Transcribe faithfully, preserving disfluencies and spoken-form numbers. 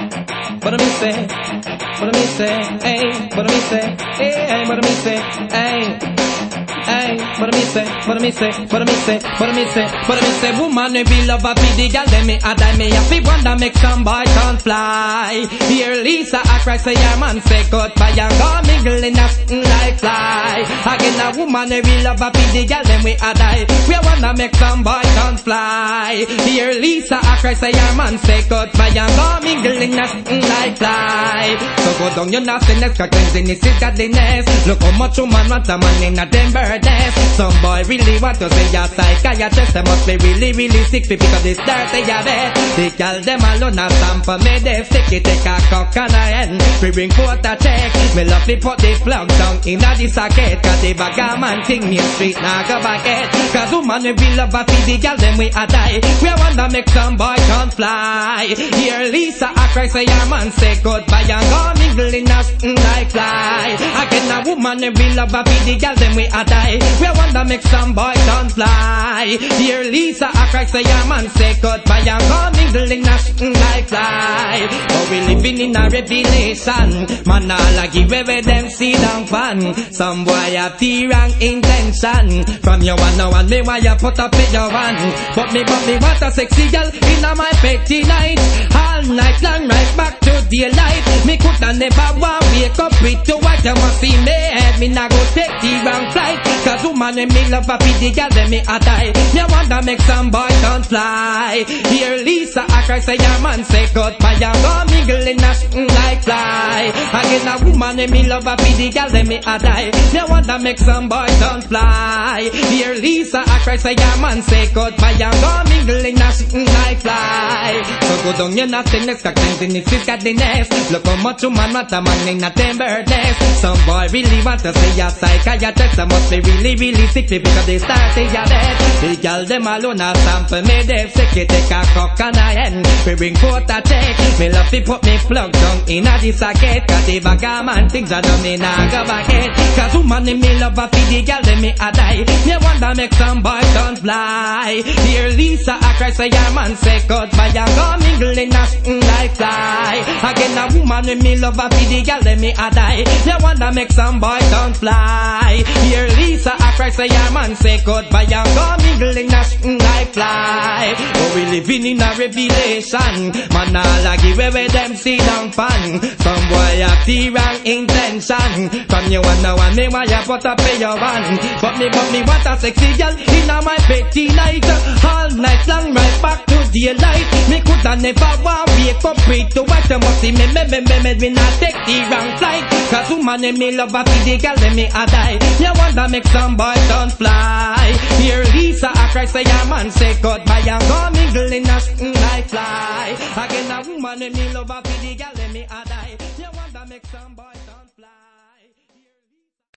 What do me say? What do me say? Hey, what do me say? Hey, what do me say? Hey. Hey, what do me say? What do me say? What do me say? What do me say? What do me say? Woman, we be love a pity girl, let me a die me a fi wonder make some boy can't fly. Here Lisa a cry say your man say cut fire go mingle in a sitting like fly. Again a woman we be love a pity girl, let me a die. We wanna make some boy can't fly. Here Lisa a cry say your man say cut fire go mingle in a sitting like fly. So go down your nastiness, cause cleanliness is godliness. Look how much woman want a man in a them bird. Some boy really want to say a psychiatrist. They must be really, really sick because this dirty a bed. They call them alone a stamp for me. They stick it, take a cock and a hen. We bring forth a check. Me love to put the plug down in a the socket. Cause the bagger man thing me street now go back it. Cause woman we be love a feed the girl then we a die. We wanna make some boy can't fly. Here Lisa a cry say your man say goodbye and go mingle in a sitting like fly. Again a woman we be love a feed the girl then we a die. We wanna make some boy can't fly. Dear Lisa, I cry say your man say goodbye and go mingle in a sitting like fly. But we living in a revelation. Man all give away them see down fan. Some boy have the wrong intention. From your one now and me why you put up in your one. But me but me want a sexy girl in a my petty night. All night long right back to daylight. Me coulda never want wake up with to what you must see me head. Me nah go take the wrong flight. Cause woman when me love a pity girl then me a die. Me wanna make some boy can't fly. Here Lisa I cry say your man say goodbye and go mingle in a sitting like fly. Again a woman when me love a pity girl then me a die. Me wanna make some boy can't fly. Here Lisa I cry say your man say goodbye and go mingle in a sitting like fly. So go down your nastiness cause cleanliness is godliness. Look how much woman want a man in a tenderness. Some boy really want to say a psychiatrist. I must be really, really sick because they start to get dead. The girl them alone a sample me they sick. It take a cock and a hen. We bring forth a check. Me love to put me plug down in a the socket. Cause the bagger man things are done me nah go back it. Cause woman in me love a feed the girl then me a die. Me wanna make some boy can't fly. Here Lisa I cry say your man say goodbye and go mingle in a sitting like fly. Again a woman in me love a feed the girl then me a die. Me wanna make some boy can't fly. Here Lisa I cry say your man say goodbye and go mingle in a sitting like fly. But we living in a revelation. Man all give away them see down fan. Some boy have the wrong intention. From you one now and me why you put up in your one. But me but me want a sexy girl in a my petty night. All night long right back to daylight. Me coulda never want wake up with to watch you must see me me me me me me not take the wrong flight. Cause woman in me love a feed the girl then me a die. Me wanna make some boy can't fly. Here Lisa I cry say your man say goodbye and go mingle in a sitting like fly. Again a woman in me love a feed the girl then me a die. Me wanna make some boy